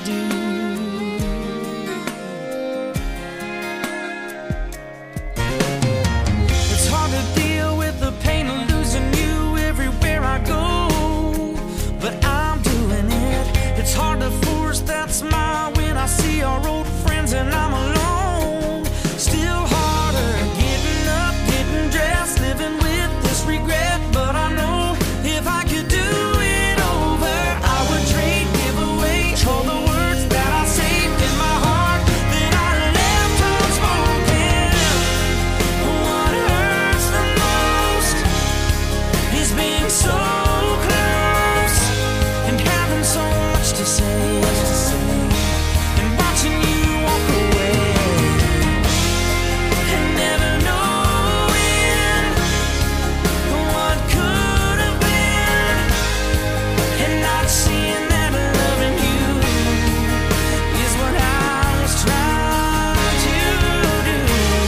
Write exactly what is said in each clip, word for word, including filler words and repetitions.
do. It's hard to deal with the pain of losing you everywhere I go, but I'm doing it. It's hard to force that smile when I see our old friends and I'm alone. Still harder getting up, getting dressed, living with this regret. But I know if I could do it over, I would trade, give away all the words that I saved in my heart that I left unspoken. What hurts the most is being so close and having so much to say, and watching you walk away and never knowing what could have been, and not seeing that loving you is what I was trying to do.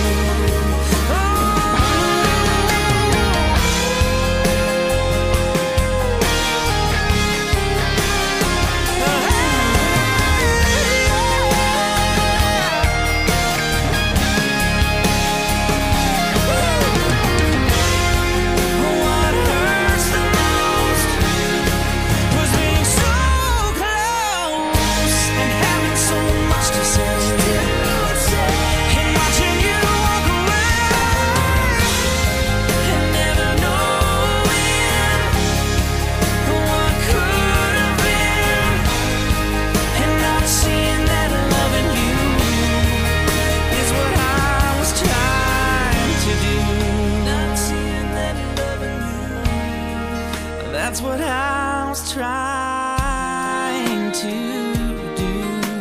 What hurts the most was being so close and having so much to say, and watching you walk away and never knowing what could have been, and not seeing that loving you is what I was trying to do. Not seeing that loving you, that's what I was trying to do.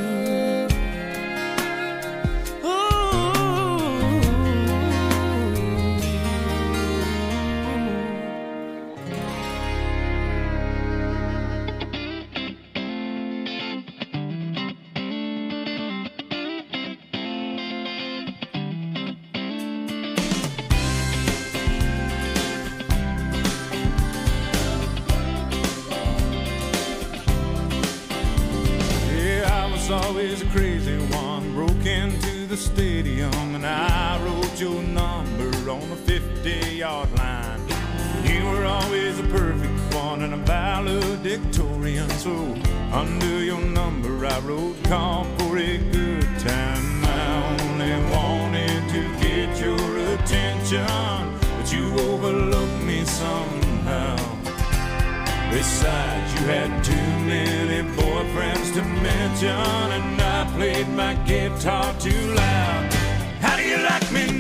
Yeah, I was always a crazy one. Broke into the stadium and I wrote your number on the fifty-yard line. You were always a perfect one and a valedictorian. So under your number I wrote, call for a good time. I only wanted to get your attention, but you overlooked me somehow. Besides, you had too many boyfriends to mention, and I played my guitar too loud. How do you like me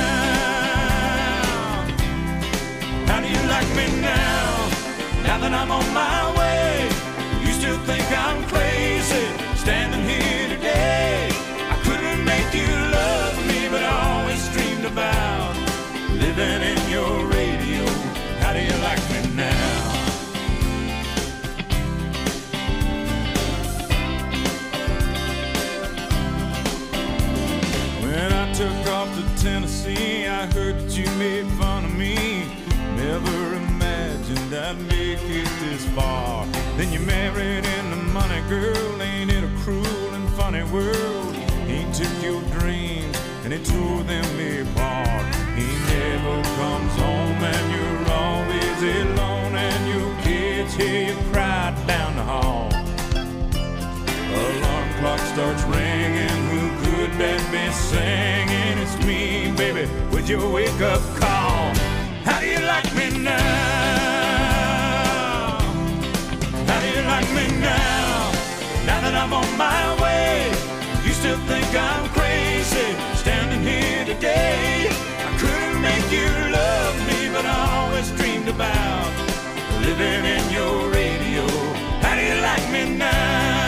now? How do you like me now? Now that I'm on my way, you still think I'm crazy standing here today. I couldn't make you love me, but I always dreamed about living in your radio. How do you like me now? When I took off to Tennessee, I heard that you made fun of me. Never imagined I'd make it this far. Then you married into money, girl. Ain't it a cruel and funny world? He took your dreams and he tore them apart. He never comes home and you're always alone, and your kids hear you cry down the hall. Alarm clock starts ringing. Who could that be singing? It's me, baby, with your wake-up call. How do you like me now? How do you like me now? Now that I'm on my way, you still think I'm crazy standing here today. I couldn't make you love me, but I always dreamed about living in your radio. How do you like me now?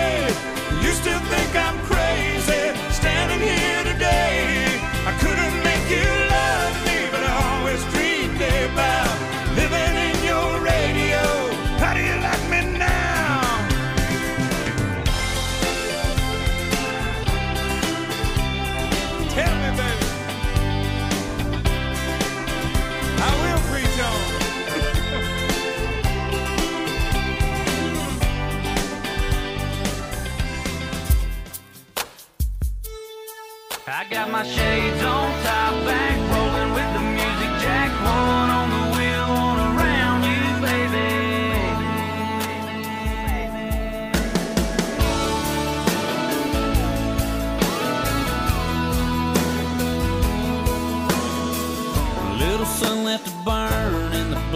Still think I'm crazy standing here today. I couldn't make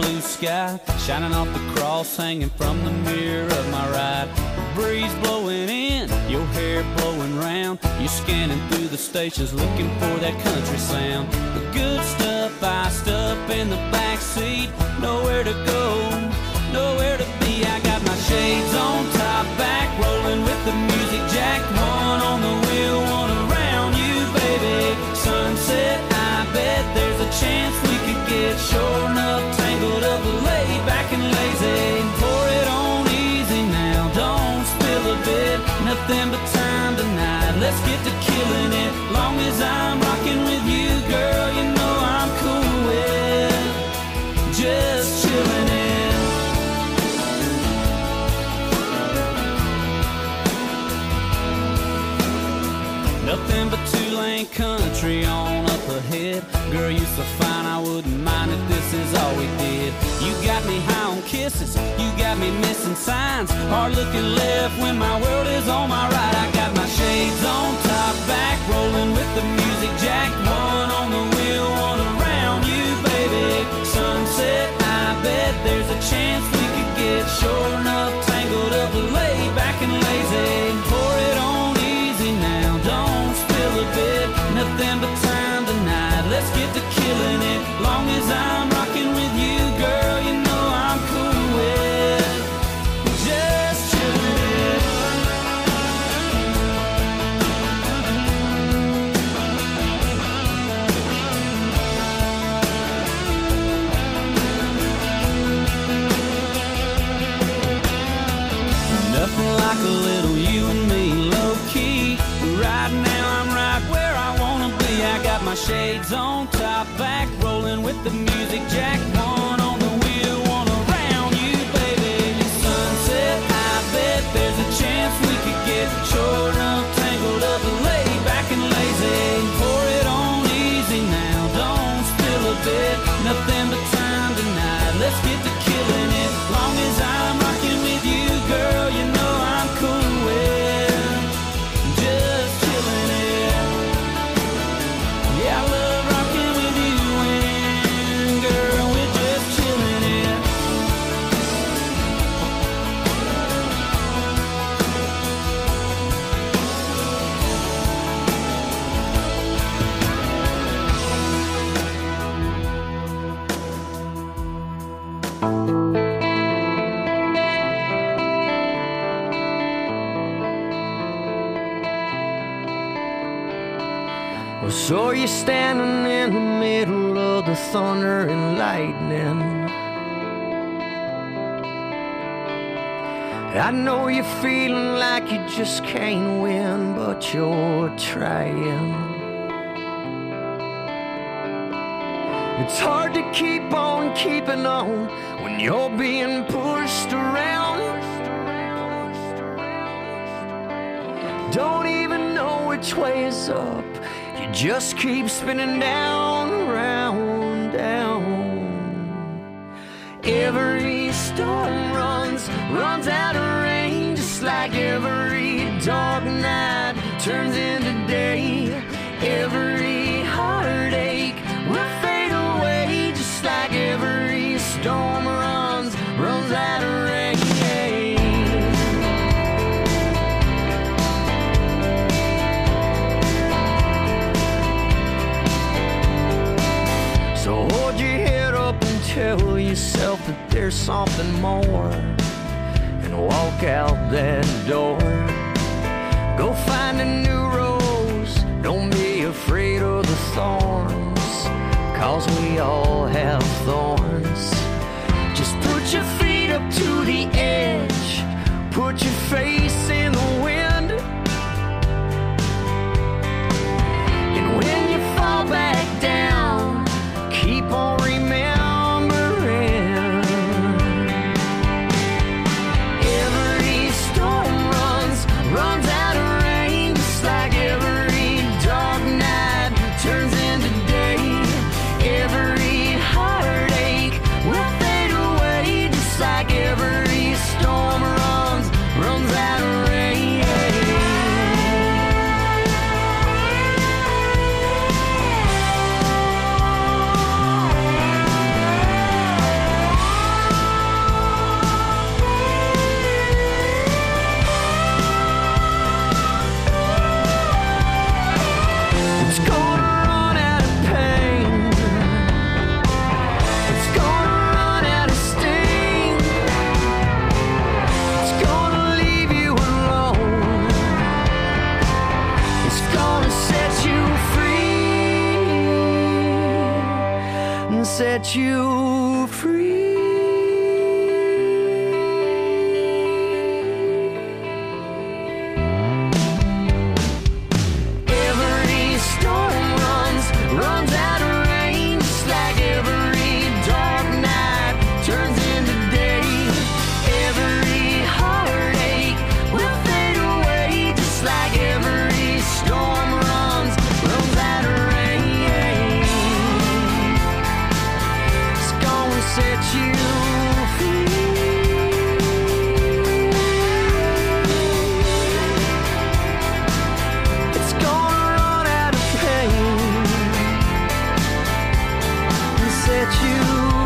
blue sky, shining off the cross hanging from the mirror of my ride. The breeze blowing in, your hair blowing round. You're scanning through the stations looking for that country sound. The good stuff iced up in the back seat. Nowhere to go, nowhere to be. I got my shades on, top back, rolling with the music jack. One on the wheel, one around you, baby. Sunset, I bet there's a chance we could get sure enough tangled up, laid back and lazy. Pour it on easy now, don't spill a bit. Nothing but time tonight, let's get to killing it. Long as I'm rocking with you, girl, you know I'm cool with just chilling it. Nothing but two-lane country on up ahead. Girl, you so fine, I wouldn't mind if this is all we did. You got me high on kisses, you got me missing signs. Hard looking left when my world is on my right. I got my shades on, top back, rolling with the music jack. One on the wheel, one around you, baby. Sunset, I bet there's a chance we could get sure enough tangled up, laid back and lazy. Pour it on easy now, don't spill a bit. Nothing but time tonight, let's get to killing it. Long as I'm rocking with you, girl, you know I'm cool with just chilling it. Nothing like a little you and me, low key. Right now I'm right where I wanna be. I got my shades on, top back, rolling with the music jack. One on the wheel, one around you, baby. Sunset, I bet there's a chance we could get sure enough tangled up, laid back and lazy. Pour it on easy now, don't spill a bit. Nothing but time tonight, let's get to killing it. Long as I'm rocking with you, girl, you know I'm cool with just chilling it. Yeah, I love rocking with you and girl, we're just chilling it. Well, so you're standing in the middle of the thunder and lightning. I know you're feeling like you just can't win, but you're trying. It's hard to keep on keeping on when you're being pushed around. Don't even know which way is up. You just keep spinning down, round, down. Every storm runs, runs out of rain, just like every dark night turns into day. Every heartache will fade away, just like every storm runs, runs out of rain. So hold your head up and tell yourself that there's something more, and walk out that door. Go find a new rose, don't be afraid of the thorns, cause we all have thorns. Just put your feet up to the edge, put your face in the wind, and when you fall back down, keep on remembering. Every storm runs, runs out of rain, just like every dark night turns into day. Every heartache will set you free. Every storm runs, runs out of rain, just like every dark night turns into day. Every heartache will fade away, just like every storm runs, runs out of rain. It's gonna set you free. It's gonna run out of pain and set you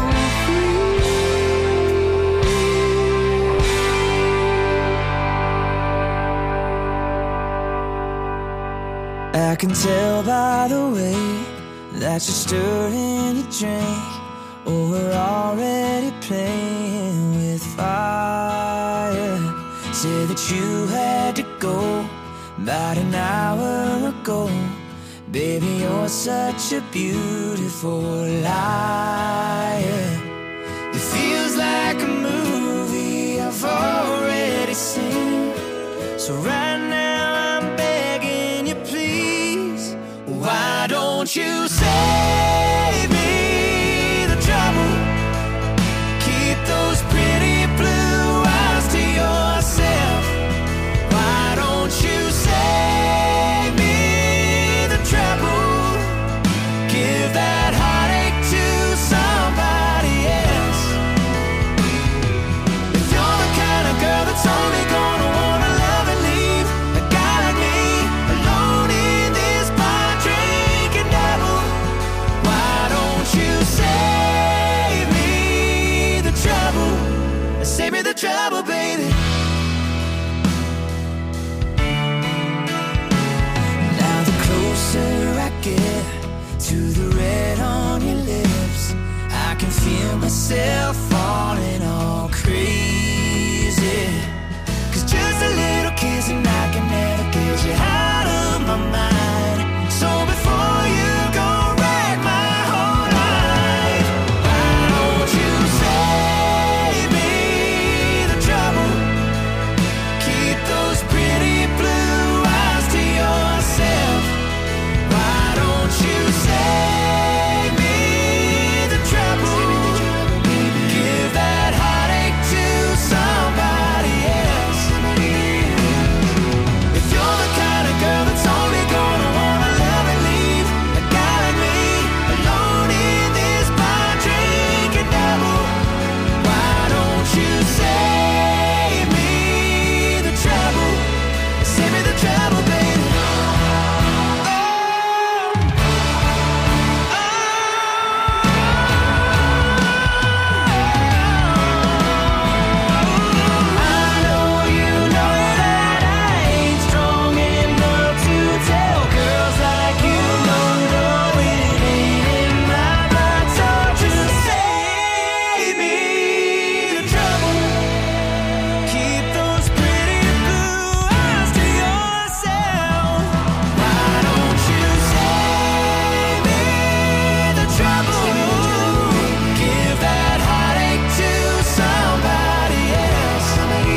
I can tell by the way that you're stirring your drink. Oh, we're already playing with fire. Say that you had to go about an hour ago. Baby, you're such a beautiful liar. It feels like a movie I've already seen. So right now I'm begging you, please, why don't you save me the trouble? Keep those pretty blue eyes to yourself. Why don't you save me the trouble? Give that heartache to somebody else. If you're the kind of girl that's only gonna wanna love and leave a guy like me alone in this bar drinking double, why don't you save me the trouble? Save me the trouble, baby. Now the closer I get to the red on your lips, I can feel myself falling all crazy. Cause just a little kiss and I can never get you out of my mind. So before you go wreck my whole life, why don't you save me the trouble? Keep those pretty blue eyes to yourself. Why don't you save me the trouble? Give that heartache to somebody else. If you're the kind of girl that's only gonna wanna love and leave a guy like me alone in this bar drinking double, why don't you save me the trouble? Save me the trouble, baby. I know you know that I ain't strong enough to tell girls like you no, no, it ain't in my blood. So just save me the trouble. Keep those pretty blue eyes to yourself. Why don't you save me the trouble? Give that heartache to somebody else.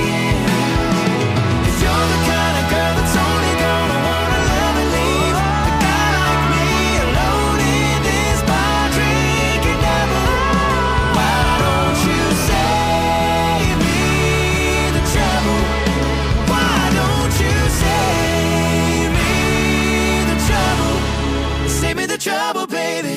If you're the kind of girl that's only gonna wanna love and leave a guy like me alone in this bar drinking double, why don't you save me the trouble? Why don't you save me the trouble? Save me the trouble, baby.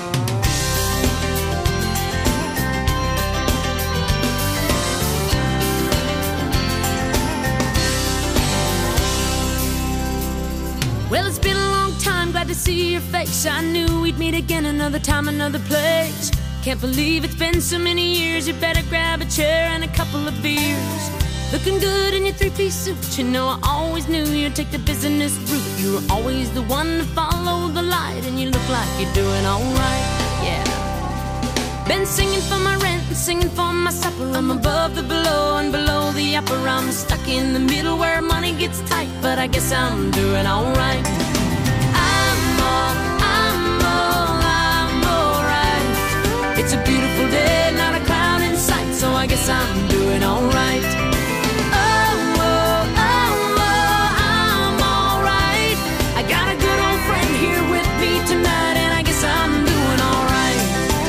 Well, it's been a long time, glad to see your face. I knew we'd meet again another time, another place. Can't believe it's been so many years. You better grab a chair and a couple of beers. Looking good in your three-piece suit. You know I always knew you'd take the business route. You were always the one to follow the light, and you look like you're doing alright, yeah. Been singing for my rent and singing for my supper. I'm above the below and below the upper. I'm stuck in the middle where money gets tight, but I guess I'm doing alright. I'm all, I'm all, I'm alright. It's a beautiful day, not a cloud in sight, so I guess I'm doing alright. Oh, oh, oh, oh, I'm alright. I got a good old friend here with me tonight, and I guess I'm doing alright.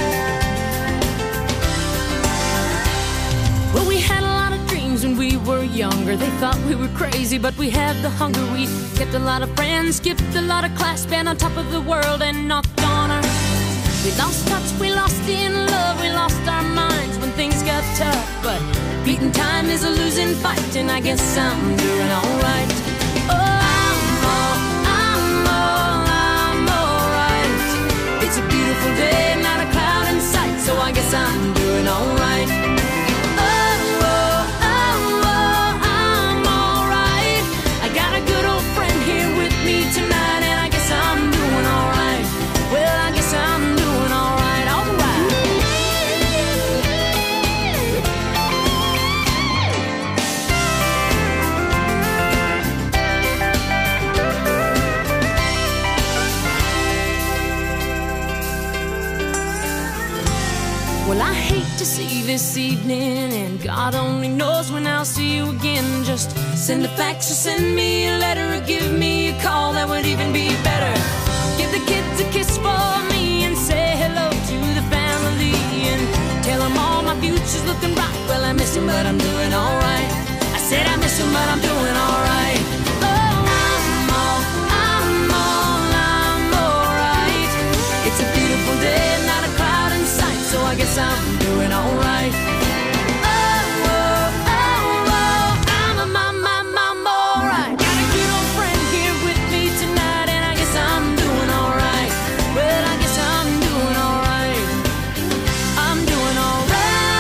Well, we had a lot of dreams when we were younger. They thought we were crazy, but we had the hunger. We kept a lot of friends, skipped a lot of class, been on top of the world and knocked on our. We lost touch, we lost in love, we lost our minds when things got tough. But beating time is a losing fight, and I guess I'm doing alright. Oh, I'm all, I'm all, I'm alright. It's a beautiful day, not a cloud in sight, so I guess I'm doing alright. Well, I hate to see this evening, and God only knows when I'll see you again. Just send a fax or send me a letter, or give me a call, that would even be better. Give the kids a kiss for me and say hello to the family, and tell them all my future's looking bright. Well, I miss them, but I'm doing alright. I said I miss them, but I'm doing alright. Oh, I'm all, I'm all, I'm alright. It's a beautiful day, not a cloud in sight, so I guess I'm doing alright. Oh, oh, oh, oh, I'm a mom, mom, mom, alright. Got a good old friend here with me tonight, and I guess I'm doing alright. Well, I guess I'm doing alright. I'm doing alright.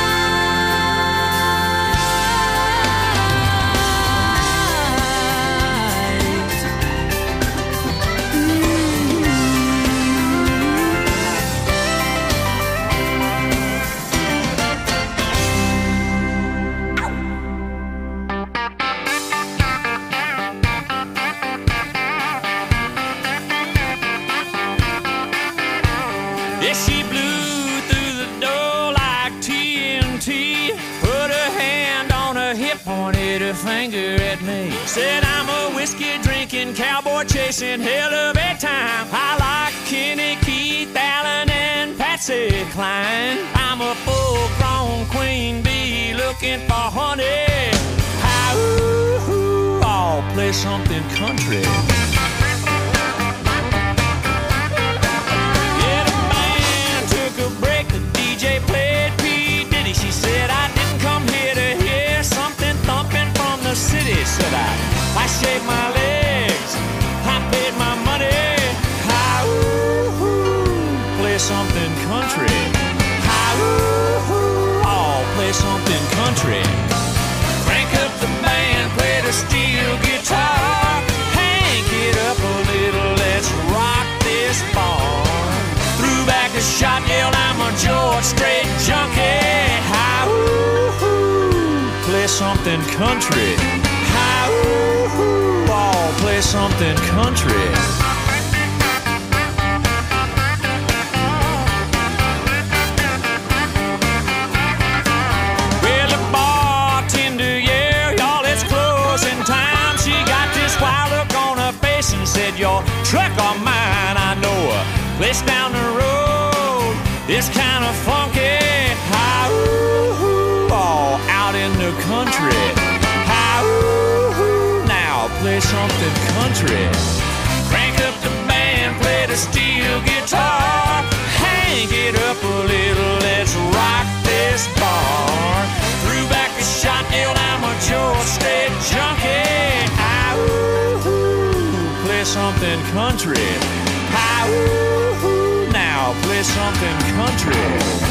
Yeah, she blew through the door like T N T. Put her hand on her hip, pointed her finger at me. Said I'm a whiskey drinking, cowboy chasing hell of a time. I like Kenny, Keith, Allen, and Patsy Cline. I'm a full-grown queen bee looking for honey. Hi, ooh, ooh, I'll play something country. Break, the D J played P. Diddy. She said I didn't come here to hear something thumping from the city. Said I, I shaved my legs, I paid my money. Hi, ooh, ooh, play something country. Hi, ooh, ooh, oh, play something country. Crank up the band, play the steel guitar. Hank it up a little, let's rock this bar. Threw back a shot, yelled I'm a George Strait junkie. Hi, ooh, ooh, play something country. Hi, ooh, ooh, oh, play something country. Well, the bartender, yeah, y'all, it's closing time. She got this wild look on her face and said, your truck or mine, I know her. Place down the road, it's kind of funky. Hi, ooh, ooh, oh, out in the country. Hi, ooh, ooh, now play something country. Crank up the band, play the steel guitar. Hang it up a little, let's rock this bar. Threw back a shot, yelled I'm a George Strait junkie. Hi, ooh, ooh, play something country. Hi, ooh, ooh, now play something country.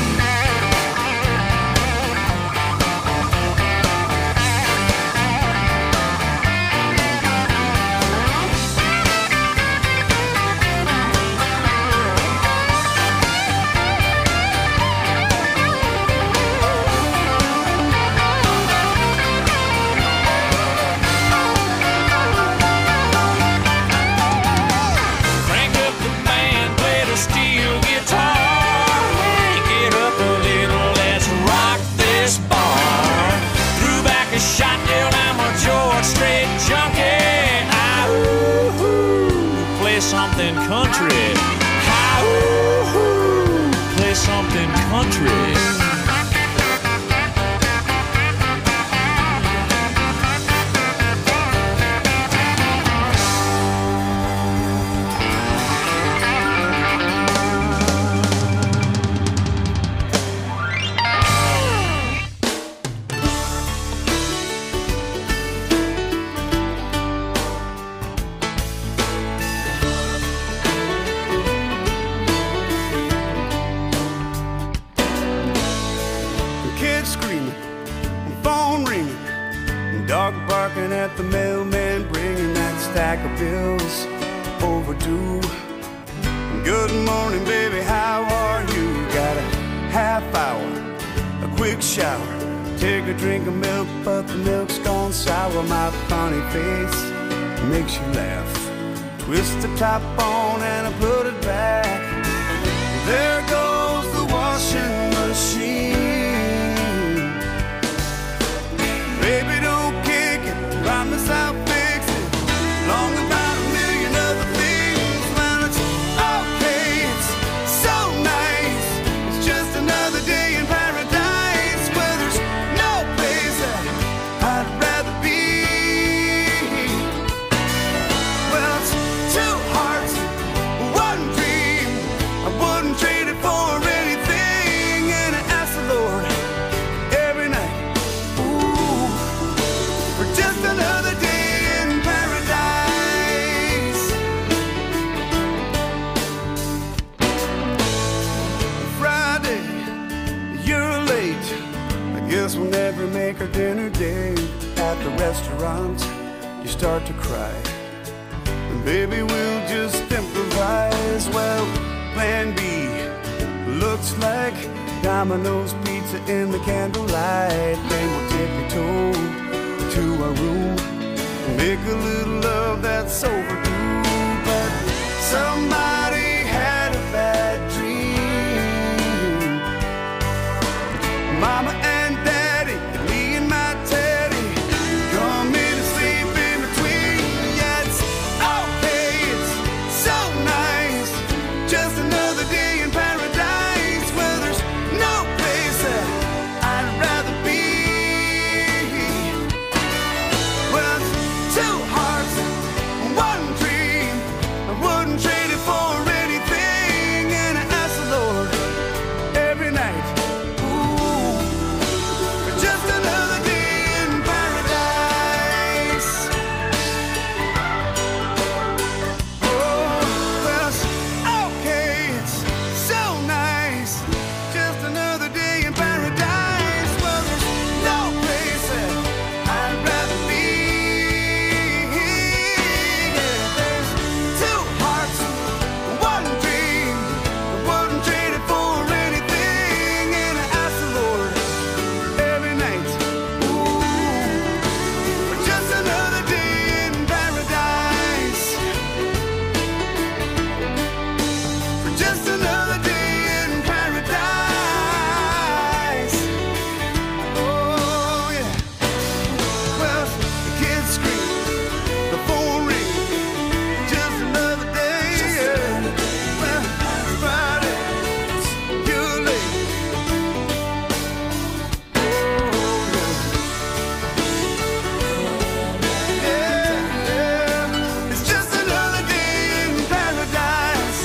Steel guitar, hang it country. Hi-hoo, play something country. At the mailman bringing that stack of bills overdue. Good morning, baby, how are you? Got a half hour, a quick shower, take a drink of milk, but the milk's gone sour. My funny face makes you laugh. Twist the top on and I put it back. There goes the washing machine. Baby, don't kick it, promise I'll fix it. Long about a million other things. Man, it's okay, it's so nice. It's just another day in paradise where there's no place that I'd rather be. Well, it's two hearts, one dream. I wouldn't trade it for anything. And I ask the Lord every night, ooh, for just another day in paradise. Friday, you're late. I guess we'll never make our dinner date. At the restaurant, you start to cry. And baby, we'll just improvise. Well, plan B looks like Domino's pizza in the candlelight. Then we'll take you to to our room and make a little love that's overdue. But somebody had a bad dream. Mama and Daddy, and me and my Teddy, come in and sleep in between. Yeah, it's okay, it's so nice. Just another day in paradise where there's no place that I'd rather be. Well, it's two hearts, one dream. I wouldn't trade it for anything. And I ask the Lord every night, ooh, for just another day in paradise. Oh, well, it's okay, it's so nice. Just another day in paradise. Well, there's no place that I'd rather be. Yeah, there's two hearts, one dream. I wouldn't trade it for anything. And I ask the Lord every night, ooh, for just another day in paradise. For just another day in paradise. Oh, yeah. Well, the kids scream, the phone rings. Just another day. Yeah. Well, it's Friday, you're late. Oh, yeah. Yeah, yeah. It's just another day in paradise.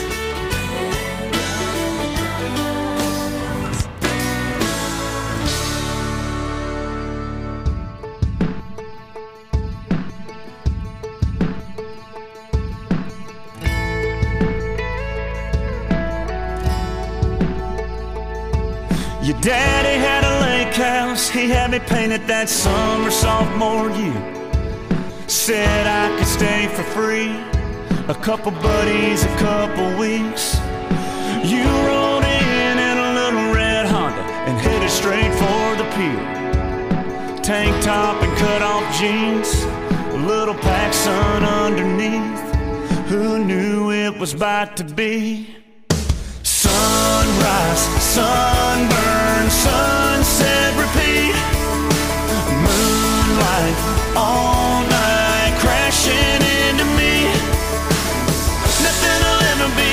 Your daddy had a lake house, he had me painted that summer sophomore year. Said I could stay for free, a couple buddies, a couple weeks. You rode in in a little red Honda and headed straight for the pier. Tank top and cut off jeans, a little PacSun underneath. Who knew it was about to be? Sunrise, sunburn, sunset, repeat. Moonlight, all night, crashing into me. Nothing will ever be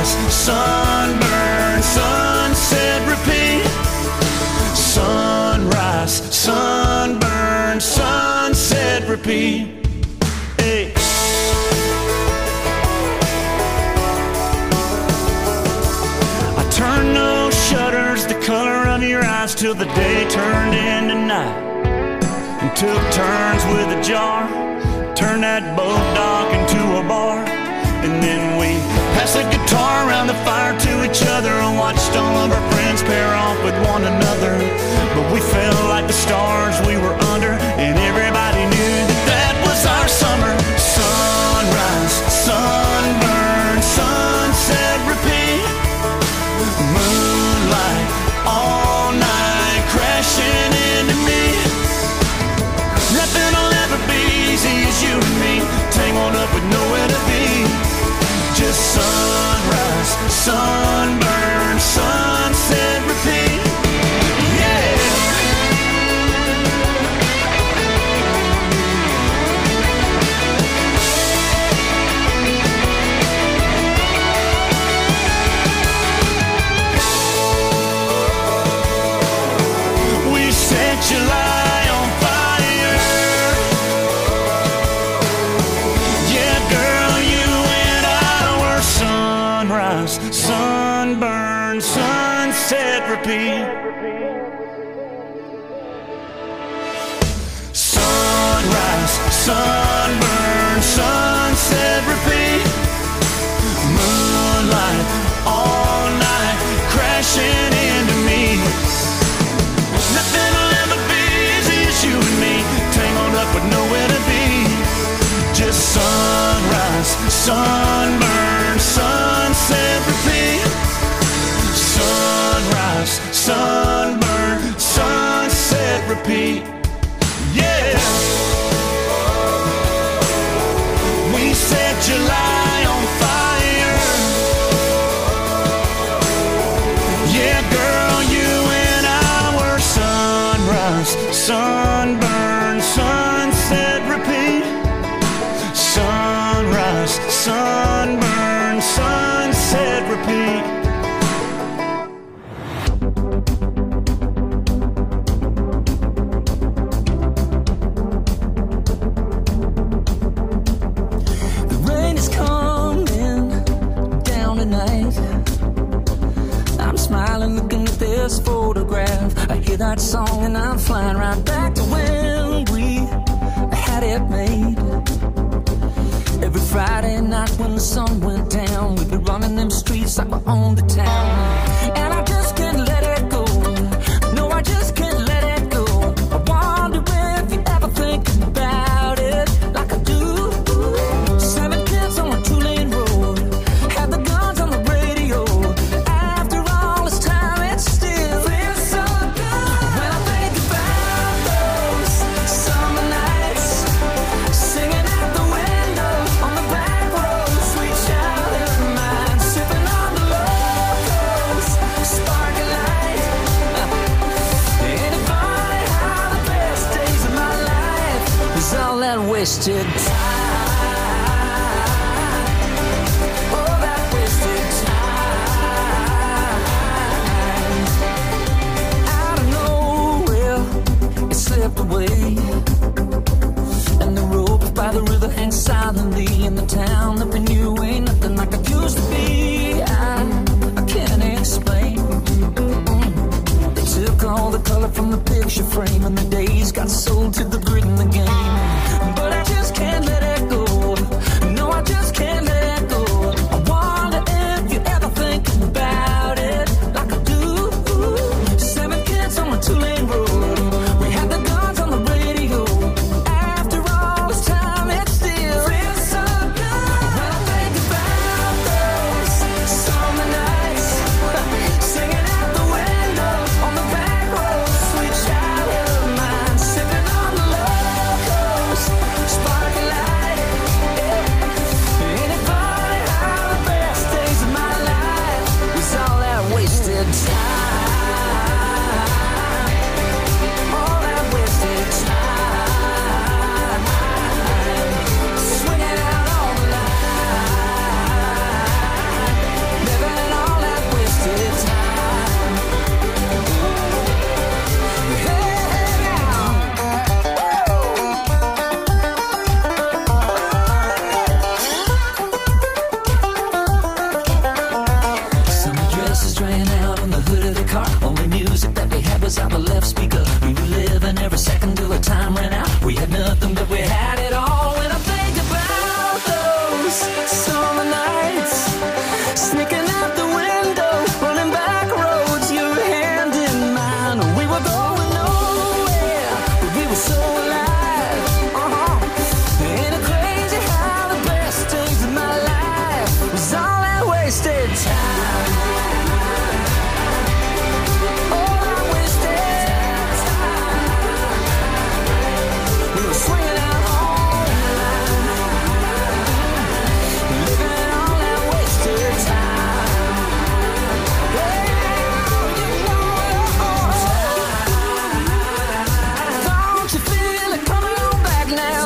Sunrise, sunburn, sunset, repeat. Sunrise, sunburn, sunset, repeat. Hey. I turned those shutters the color of your eyes till the day turned into night, and took turns with a jar, turned that boat dock into a bar. And then we passed the guitar around the fire to each other and watched all of our friends pair off with one another. But we felt like the stars we were under, and everybody knew that that was our summer. Sunrise, sunburn, sunset, repeat. Moonlight all night crashing into me. Nothing will ever be easy as you and me, tangled up with nowhere to be. Just sunrise, sunburn, sunset, repeat. Yeah. We set July on fire. Yeah, girl, you and I were sunrise, sunburn, sunset, repeat. Sunrise, sunburn, sunset, repeat. Moonlight all night crashing into me. Nothing will ever be easy as you and me, tangled up with nowhere to be. Just sunrise, sunburn, sunset, repeat. Sunrise, sunburn, sunset, repeat. Yeah. We set July on fire. Yeah, girl, you and I were sunrise, sunburn, sunset, repeat. Sunrise, sunburn, sunset, repeat. The rain is coming down tonight. I'm smiling looking at this photograph. I hear that song and I'm flying right back to when we had it made. Every Friday night when the sun went down, we'd be running them streets like we owned the town. And I just can't let it go. No, I just can't let it go. I wonder if you ever think about it like I do. Seven kids on a two-lane road, had the guns on the radio. After all this time, it still feels so good. When I think about those summer nights, singing out the window on the back road, sweet childhood of mine, sipping on the locals, sparking light. Ain't it funny how the best days of my life was all that wasted time? Oh, that wasted time. Out of nowhere, it slipped away, and the rope by the river hangs silently in the town that we knew ain't nothing like it used to be. I, I can't explain. They took all the color from the picture frame, and the days got sold to the grid in the game. But I just can't wasted time. All I wasted time. We were swinging out home, living all that wasted time. Well, you know, don't you feel it coming on back now?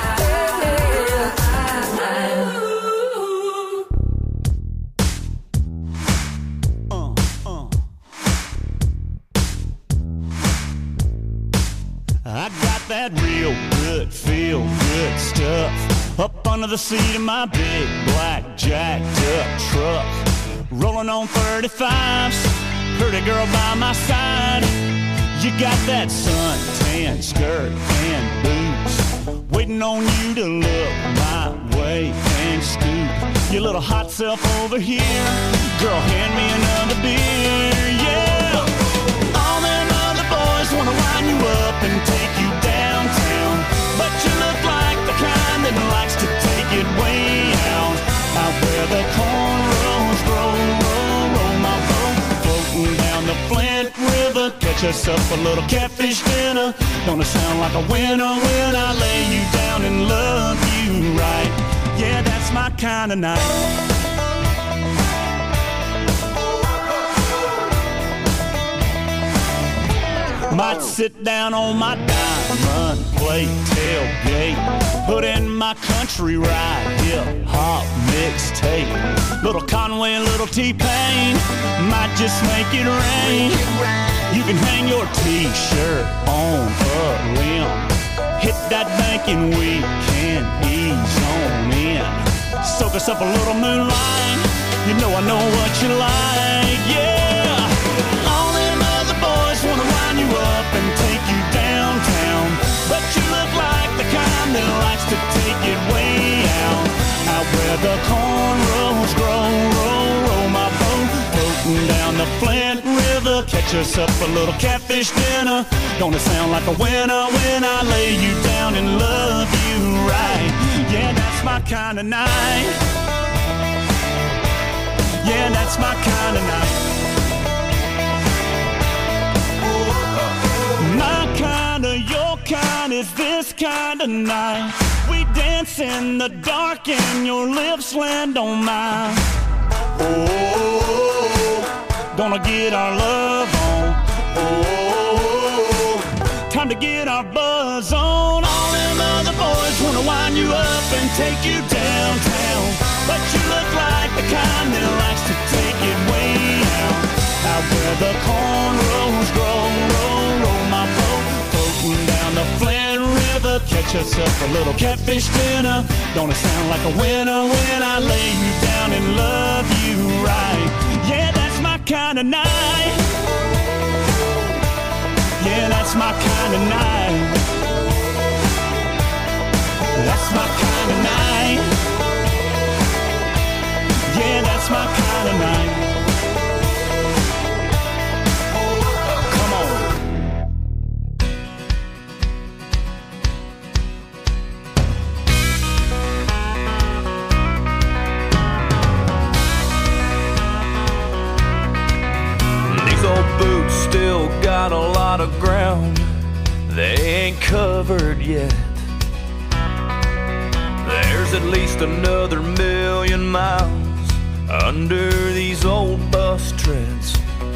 That real good, feel good stuff up under the seat of my big black jacked up truck, rolling on thirty-fives, pretty girl by my side. You got that suntan skirt and boots, waiting on you to look my way and scoop your little hot self over here. Girl, hand me another beer, yeah. All them other boys wanna wind you up and take you downtown, but you look like the kind that likes to take it way out, out where the cornrows grow. Roll, roll my boat, floating down the Flint River, catch us up a little catfish dinner. Gonna sound like a winner when I lay you down and love you right. Yeah, that's my kind of night. Might sit down on my diamond plate tailgate, put in my country ride, hip hop mixtape. Little Conway and little T-Pain, might just make it rain. You can hang your t-shirt on a limb, hit that bank and we can ease on in. Soak us up a little moonlight, you know I know what you like, yeah. All them other boys wanna wind you up and take you downtown, but you look like the kind that likes to take it way out, out where the cornrows grow. Roll, roll my boat, floating down the Flint River, catch us up a little catfish dinner. Gonna sound like a winner when I lay you down and love you right. Yeah, that's my kind of night. Yeah, that's my kind of night. My kind of, your kind is this kind of night. We dance in the dark and your lips land on mine. Oh, gonna get our love on. Oh, time to get our buzz on. All them other boys wanna wind you up and take you downtown, but you look like the kind that likes to take it way out, out where the cornrows grow. Roll, roll my boat, floating down the Flint River, catch us up a little catfish dinner. Gonna sound like a winner when I lay you down and love you right. Yeah, that's my kind of night. Yeah, that's my kind of night. That's my kind of night. Yeah, that's my kind of night. Come on. These old boots still got a lot of ground they ain't covered yet. There's at least another million miles under these old bus treads.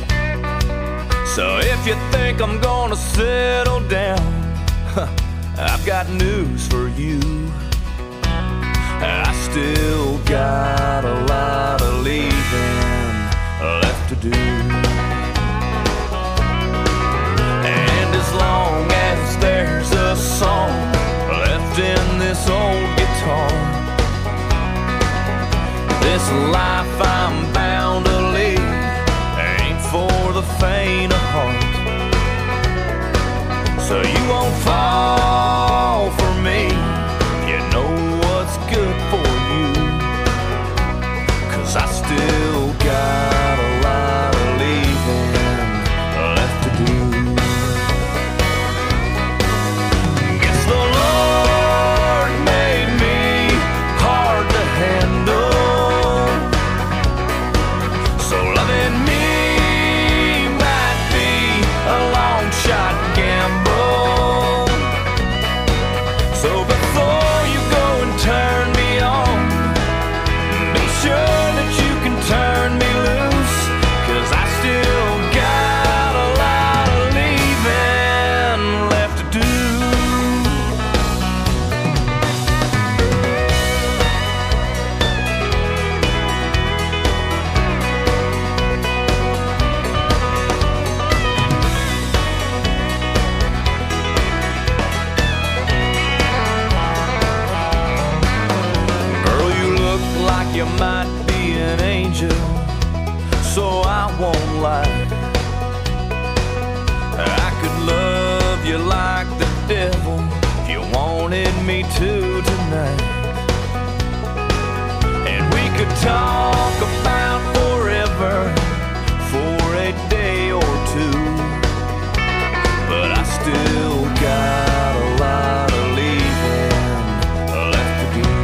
So if you think I'm gonna settle down, I've got news for you. I still got a lot of leaving left to do. And as long as there's a song left in this old guitar, this life I'm bound to lead ain't for the faint of heart. So you won't fall for me, you know what's good for you, 'cause I still got a lot of leaving left to do. Guess the Lord made me hard to handle, so I won't lie. I could love you like the devil if you wanted me to tonight. And we could talk about forever for a day or two. But I still got a lot of leaving left to do.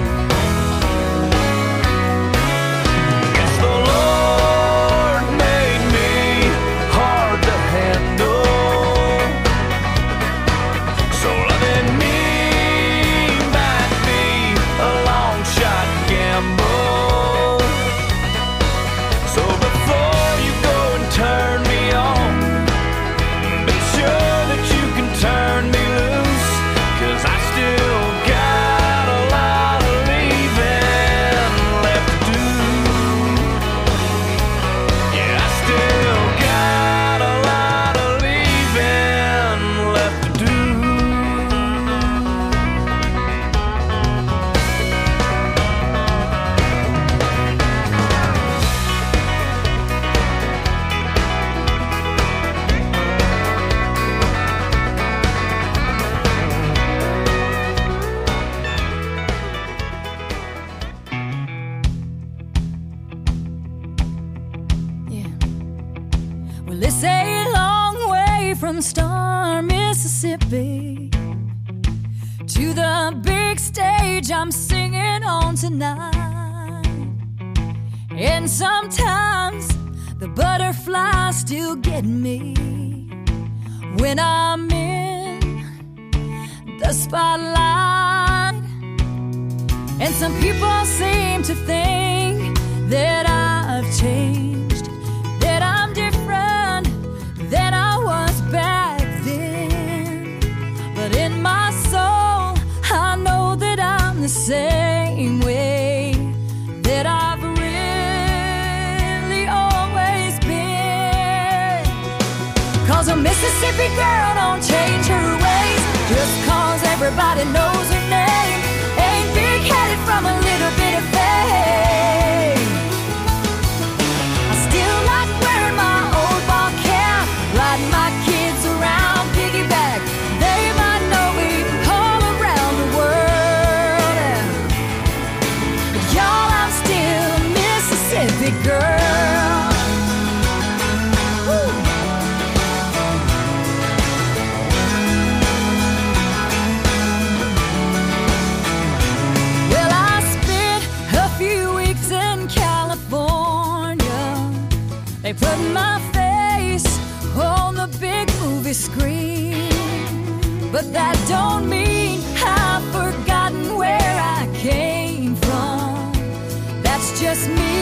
Guess the Lord made me hard to handle, so loving me might be a long shot gamble. So before you go and turn me on, be sure that you can turn me loose, 'cause I still got a lot of leaving left to do. Yeah, I still got a lot of leaving left to do. Yeah. Well, it's a long way from Star, Mississippi, to the big stage I'm singing on tonight. And sometimes the butterflies still get me when I'm in the spotlight. And some people seem to think that I've changed, that I'm different than I was back then. But in my soul, I know that I'm the same way that I've really always been. 'Cause a Mississippi girl don't change her ways just 'cause everybody knows her name. Ain't big-headed from a little bit of fame. I still like wearing my old ball cap, riding my kids around piggyback. They might know me all around the world. But y'all, I'm still a Mississippi girl. Woo. Well, I spent a few weeks in California. They put my face on the big movie screen. But that don't mean I've forgotten where I came from. That's just me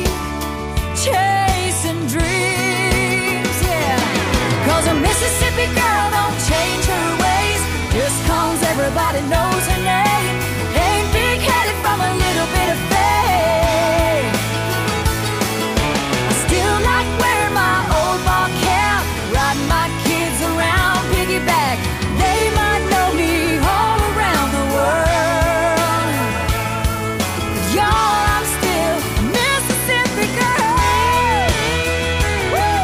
chasing dreams, yeah. 'Cause a Mississippi girl don't change her ways just 'cause everybody knows her name. Ain't big-headed from a little bit of fame. I still like wearing my old ball cap, riding my kids around piggyback. They might know me all around the world. But y'all, I'm still a Mississippi girl. Woo!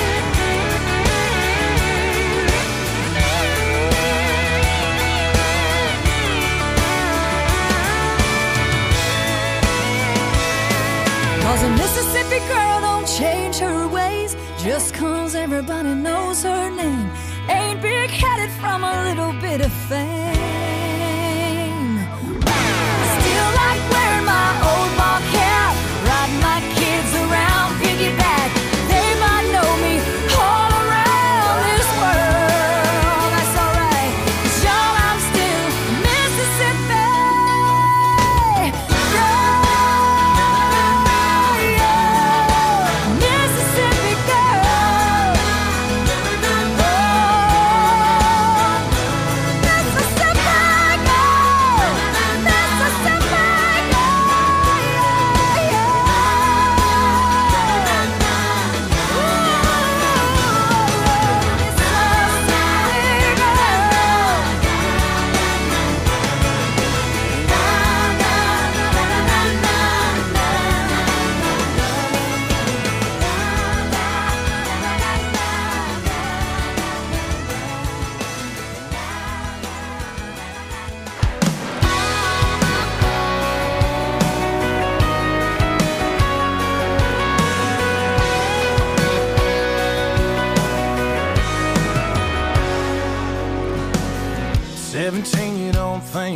'Cause a Mississippi girl don't change her ways just 'cause everybody knows her name. Ain't big-headed from a little bit of fame. I still like wearing my old ball cap, riding my kids around piggyback. They might know me all around this world. That's alright, 'cause y'all, I'm still Mississippi girl. Yeah. Mississippi girl. Oh, Mississippi.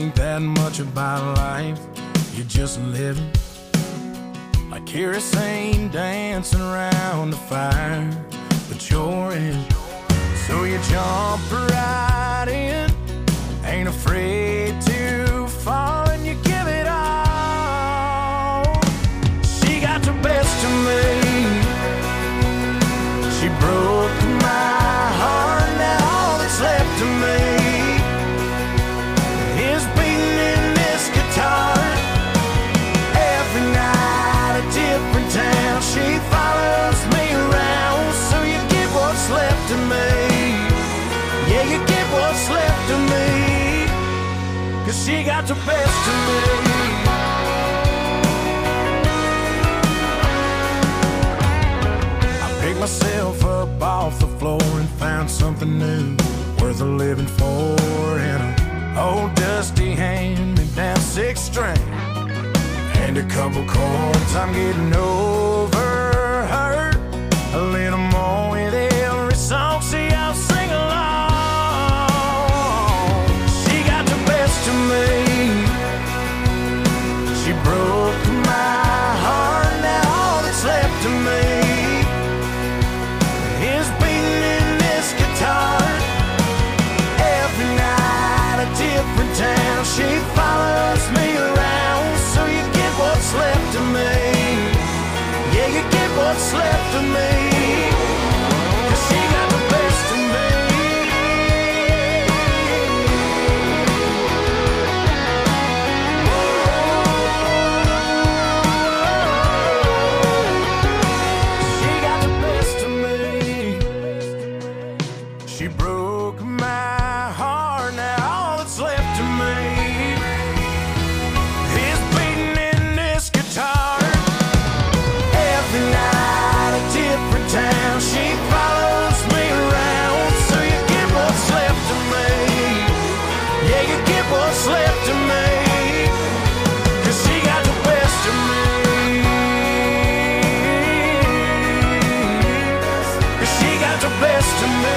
think that much about life. You're just living like kerosene dancing around the fire, but you're in. So you jump right in, ain't afraid to fall, and you give it all. She got the best of me. She broke my heart, now all that's left of me is beating in this guitar. Every night a different town, she follows me around. So you get what's left of me, yeah, you get what's left of me, 'cause she got the best of me. Myself up off the floor and found something new worth a living for, and an old dusty hand-me-down six string and a couple chords. I'm getting over her a little more with every song. See, I'll sing along. She got the best of me. She broke my heart, now all that's left of me is beating in this guitar. Every night a different town, she follows me around. So you get what's left of me, yeah, you get what's left of me, 'cause she got the best of me. She broke my heart, now all that's left of me is beating in this guitar. Every night a different town, she follows me around. So you get what's left of me, yeah, you get what's left of me, 'cause she got the best of me, 'cause she got the best of me.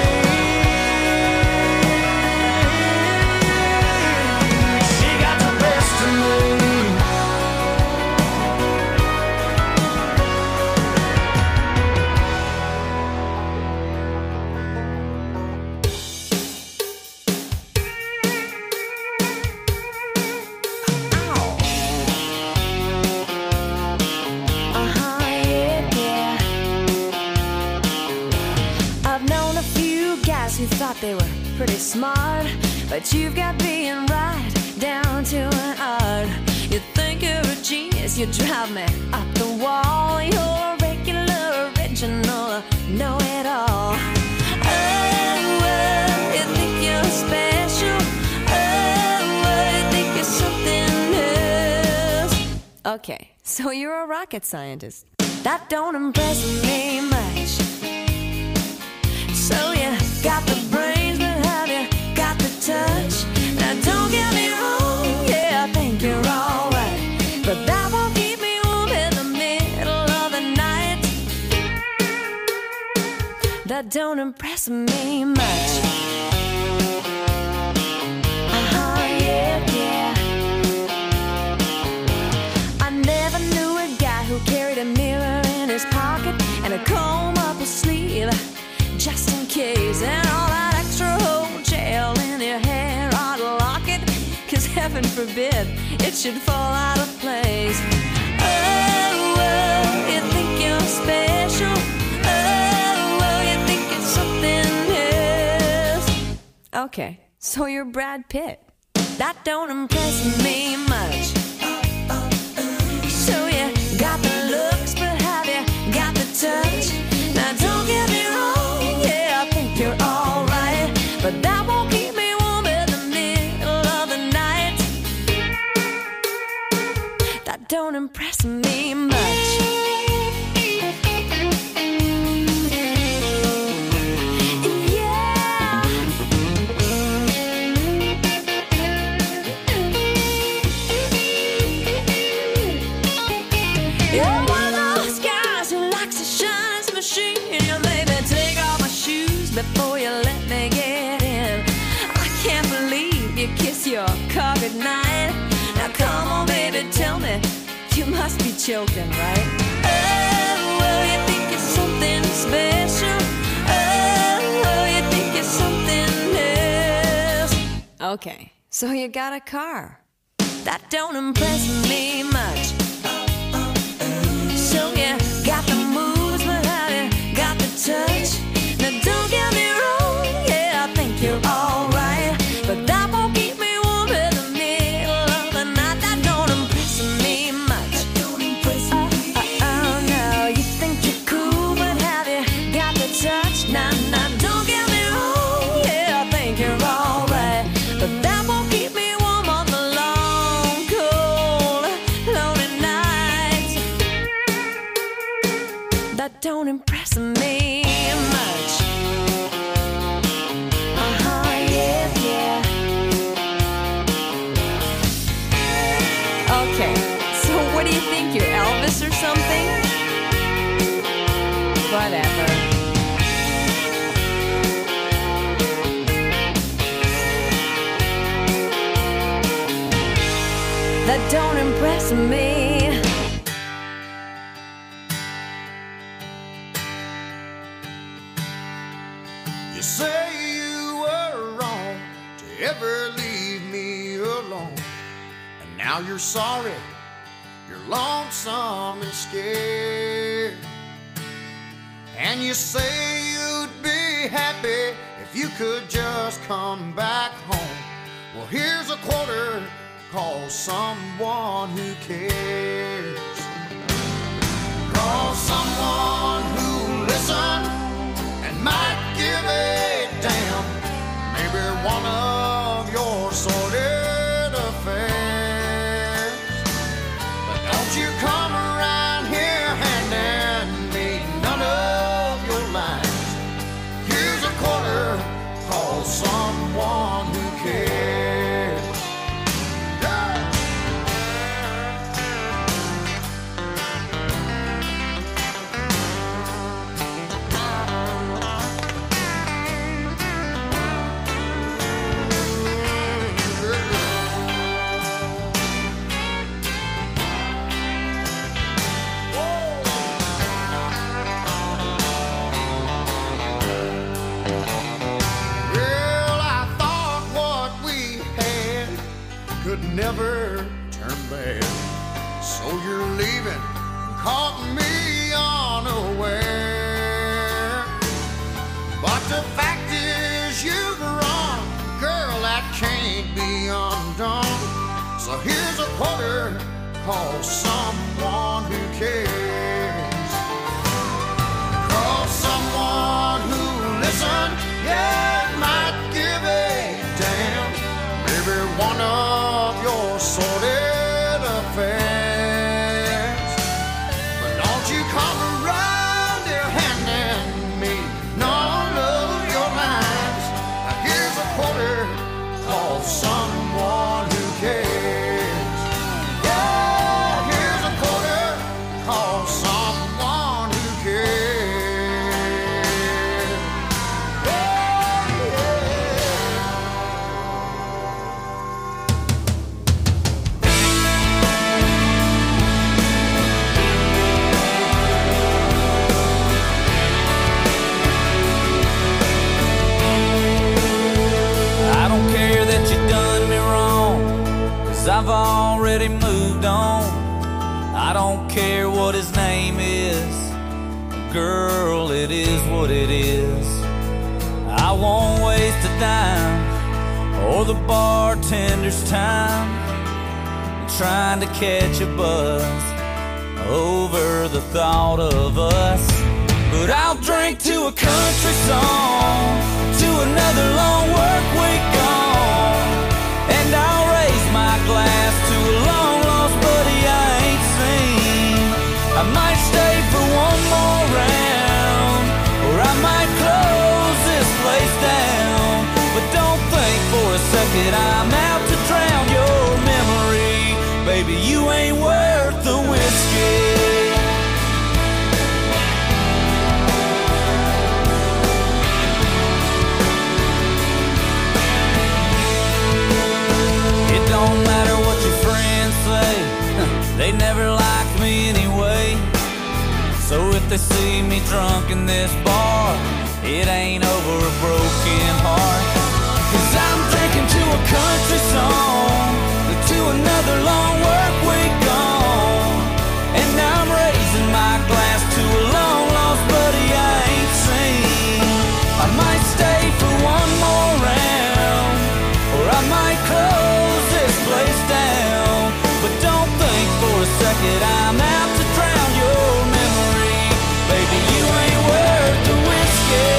Who thought they were pretty smart, but you've got being right down to an art. You think you're a genius, you drive me up the wall. You're a regular, original, know-it-all. Oh, well, you think you're special. Oh, well, you think you're something else. Okay, so you're a rocket scientist. That don't impress me much. So you got the brains, but have you got the touch? Now don't get me wrong, yeah, I think you're alright, but that won't keep me warm in the middle of the night. That don't impress me much. Uh-huh, yeah, yeah. I never knew a guy who carried a mirror in his pocket and a comb up his sleeve, just in case, and all that extra whole gel in your hair ought to lock it, 'cause heaven forbid it should fall out of place. Oh, well, you think you're special. Oh, well, you think it's something else. Okay, so you're Brad Pitt. That don't impress me much. So you got the looks, but have you got the touch? Now don't get me wrong, you're alright, but that won't keep me warm in the middle of the night. That don't impress me much. Yeah. You're one of those guys who likes to shine his machine. You made me take off my shoes before you let me get in. I can't believe you kissed kiss your car goodnight. Now come on, baby, tell me, you must be joking, right? Oh, well, you think it's something special. Oh, well, you think it's something else. Okay, so you got a car. That don't impress me much. So you got the moves, but have you got the touch? Now don't get me wrong, yeah, I think you're alright, but that won't keep me warm in the middle of the night. That don't impress me much. That don't impress me. Oh, oh, oh, no, you think you're cool, but have you got the touch? Nah, nah, don't get me wrong, yeah, I think you're alright, but that won't keep me warm on the long, cold, lonely nights. That don't impress me much. Uh-huh, yeah, yeah. Okay, so what do you think, you're Elvis or something? Whatever. That don't impress me. You say you were wrong to ever leave me alone, and now you're sorry, you're lonesome and scared. And you say you'd be happy if you could just come back home. Well, here's a quarter, call someone who cares. Call someone who listens and might give a damn. Maybe one of your sordid affairs. But don't you come around here handing me none of your lines. Here's a quarter, call someone who cares. Yeah. Never turn bad. So you're leaving, caught me unaware. But the fact is you've run, girl, that can't be undone. So here's a quarter, call someone who cares. Call someone who listens, yeah, might give a damn. Maybe one of your sordid affairs. But don't you come around here handing me none of your lines. Now here's a quarter, call someone who cares. Yeah, here's a quarter, call someone who cares. I've already moved on. I don't care what his name is. Girl, it is what it is. I won't waste a dime or the bartender's time trying to catch a buzz over the thought of us. But I'll drink to a country song, to another long work week gone, and I'll raise my glass to a long lost buddy I ain't seen. I might stay for one more round, or I might close this place down. But don't think for a second I'm out to drown your memory. Baby, you ain't worth the whiskey. they see me drunk in this bar, it ain't over a broken heart. Cause I'm drinking to a country song, to another long work week gone, and I'm raising my glass to a long lost buddy I ain't seen. I might stay for one more round, or I might close this place down, but don't think for a second I'm out to drown your memory. Baby, you ain't worth the whiskey.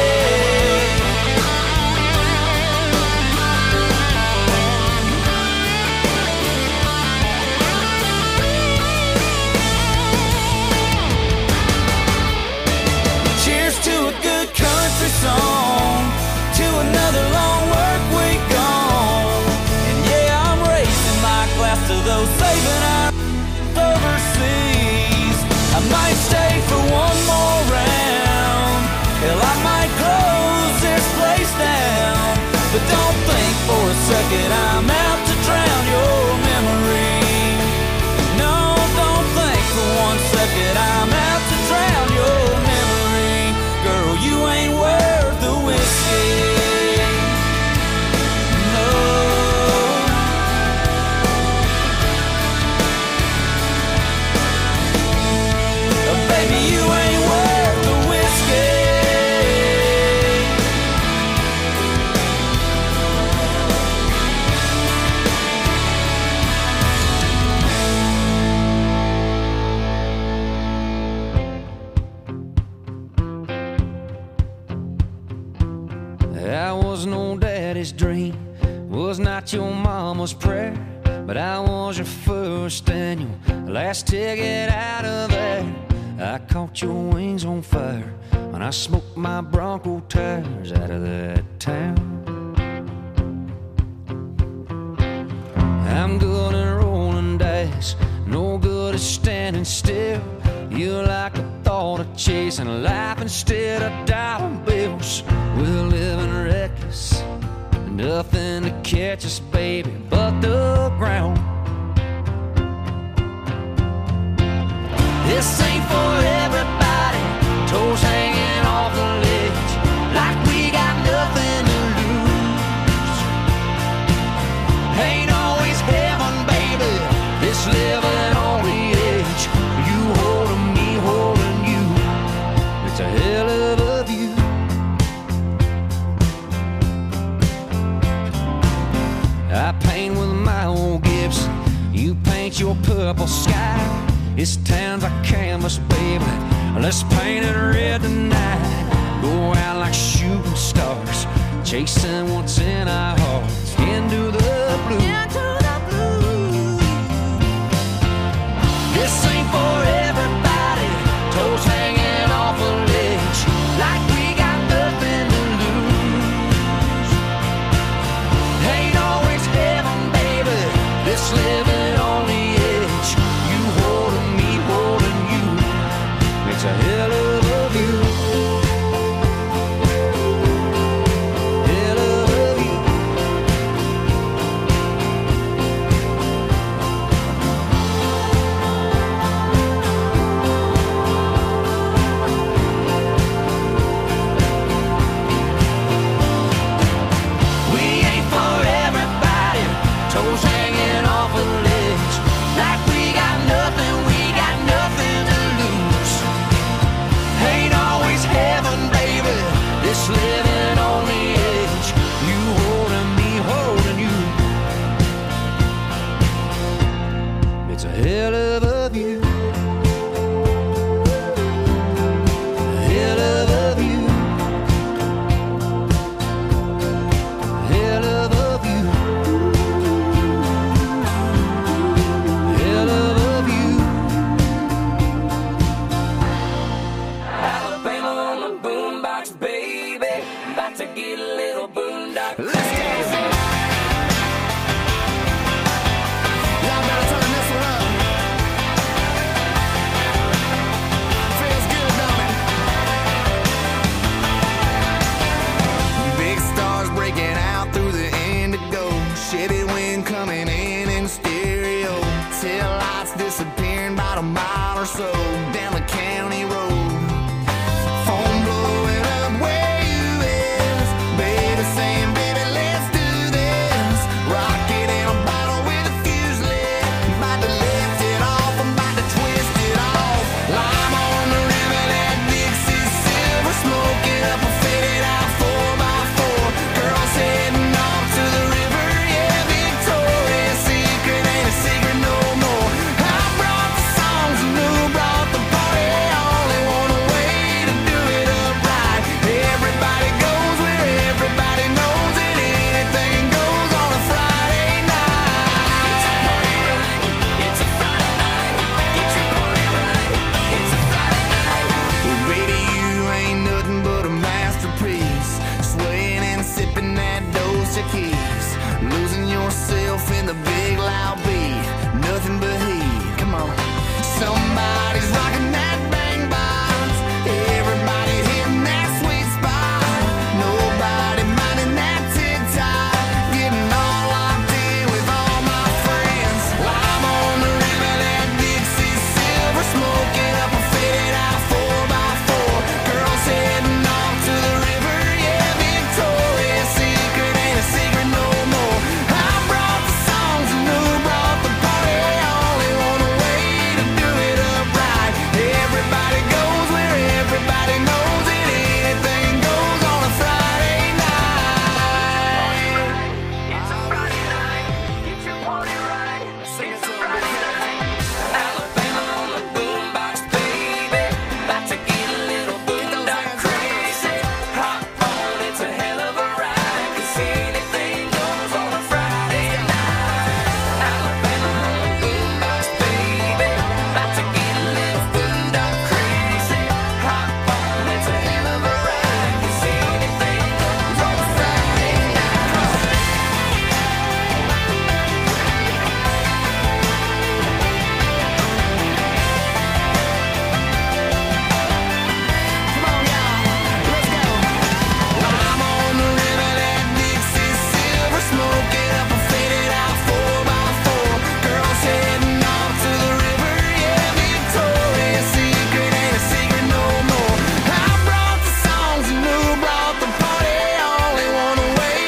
Cheers to a good country song, to another long work week gone, and yeah, I'm raising my glass to those saving our overseas. I might stay for one more round, hell, I might close this place down, but don't think for a second I'm out to drown your memory. No, don't think for one second I'm out to drown your memory. Girl, you ain't worth the whiskey. No. Baby, you ain't worth the whiskey. I was no daddy's dream, was not your mama's prayer, but I was your first and your last ticket out of there. I caught your wings on fire when I smoked my Bronco tires out of that town. I'm good at rolling dice, no good at standing still. You like the thought of chasing life instead of dollar bills. We're living reckless, nothing to catch us, baby, but the ground. This ain't for everybody, toes hanging off the ledge, like we got nothing to lose. Ain't always heaven, baby, this living on the edge. You holding me, holding you, it's a hell of a view. I paint with my old Gibson, you paint your purple sky. This town's a canvas, baby, let's paint it red tonight. Go out like shooting stars, chasing what's in our hearts, into the blue. Into the blue. This ain't for everybody, toes hanging off a ledge, like we got nothing to lose. Ain't always heaven, baby, this living on the edge. You holding me, holding you, it's a hell of a view. Hell of a view. We ain't for everybody, toes hanging off a ledge, like we got nothing, we got nothing to lose. Ain't always heaven, baby, this living on the edge. You holding me, holding you, it's a hell of a view. Hell of a view. Hell of a view. Hell of a view. Alabama on the boombox, baby, about to get a little